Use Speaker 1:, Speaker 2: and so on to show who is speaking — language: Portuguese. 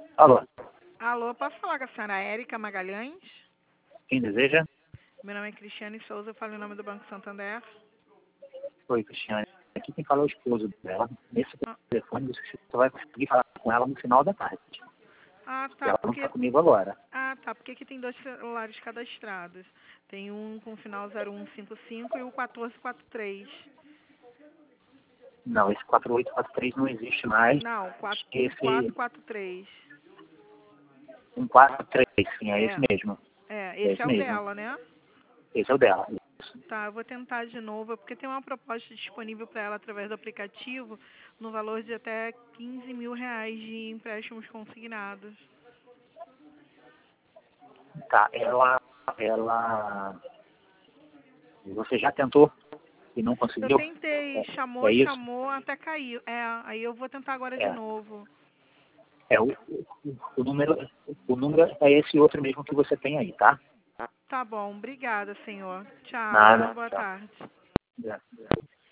Speaker 1: Alô,
Speaker 2: Alô, posso falar com a senhora Érica Magalhães?
Speaker 1: quem deseja?
Speaker 2: Meu nome é Cristiane Souza, eu falo em nome do Banco Santander.
Speaker 1: Oi, Cristiane. Aqui quem fala é o esposo dela. Nesse
Speaker 2: Ah,
Speaker 1: telefone você só vai conseguir falar com ela no final da tarde.
Speaker 2: tá,
Speaker 1: Ela não
Speaker 2: porque...
Speaker 1: está comigo agora.
Speaker 2: porque aqui tem 2 celulares cadastrados. Tem um com final 0155 e o 1443.
Speaker 1: Não, esse 4843 não existe mais.
Speaker 2: Não,
Speaker 1: Esse
Speaker 2: 1443.
Speaker 1: 143, sim, é esse
Speaker 2: É,
Speaker 1: mesmo. É
Speaker 2: esse
Speaker 1: esse
Speaker 2: é o
Speaker 1: mesmo.
Speaker 2: dela, né?
Speaker 1: Esse é o dela.
Speaker 2: Tá, eu vou tentar de novo, porque tem uma proposta disponível para ela através do aplicativo no valor de até R$ 15.000 de empréstimos consignados.
Speaker 1: Tá, você já tentou e não
Speaker 2: Eu
Speaker 1: conseguiu?
Speaker 2: tentei,
Speaker 1: É isso?
Speaker 2: chamou, até caiu. Aí eu vou tentar agora de
Speaker 1: É.
Speaker 2: novo.
Speaker 1: É o número é esse outro mesmo que você tem aí, tá?
Speaker 2: Tá bom, obrigada, senhor. Tchau, tenha uma
Speaker 1: Nada.
Speaker 2: boa
Speaker 1: Tchau.
Speaker 2: tarde.
Speaker 1: É.